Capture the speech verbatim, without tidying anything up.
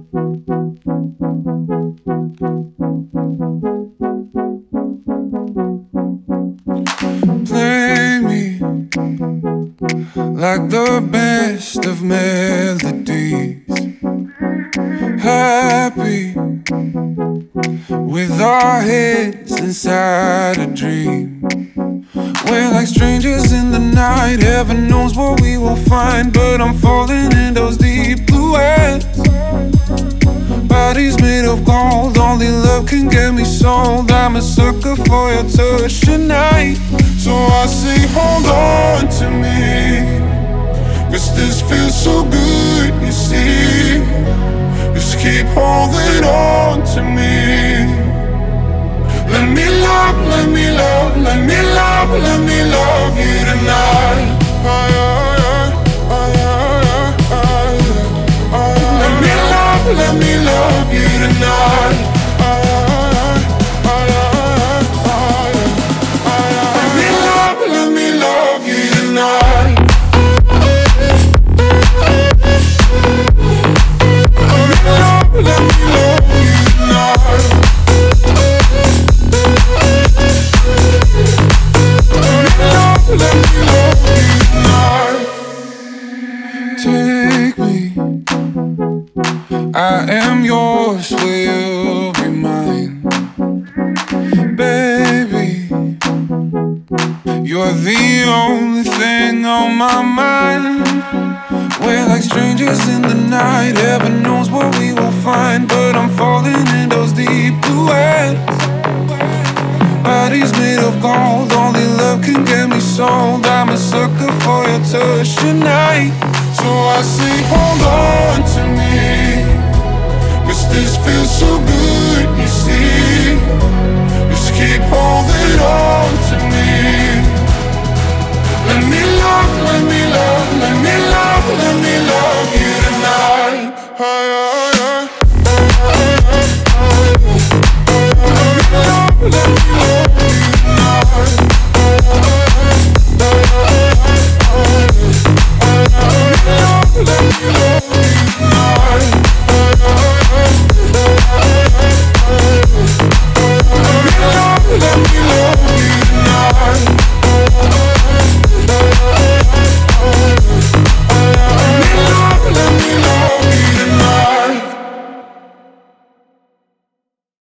Play me like the best of melodies. Happy with our heads inside a dream. We're like strangers in the night. Heaven knows what we will find, but I'm falling in those deep blue eyes. Bodies made of gold, only love can get me sold. I'm a sucker for your touch tonight. So I say hold on to me, 'cause this feels so good, you see. Just keep holding on to me. Let me love, let me love, let me love, let me love you tonight. Oh, yeah, yeah, oh, yeah, yeah, oh, yeah, oh, yeah. Let me love, let me love you tonight. Oh, yeah, oh, yeah, oh, yeah, oh, yeah. Let me love, let me love you tonight. Let me love, let me love you tonight. Let me love you tonight. Take me, I am yours, will you be mine? Baby, you're the only thing on my mind. We're like strangers in the night. Heaven knows what we will find, but I'm falling in those deep blue eyes. Bodies made of gold, only love can get me sold. I'm a sucker for your touch tonight. So I say hold on to me,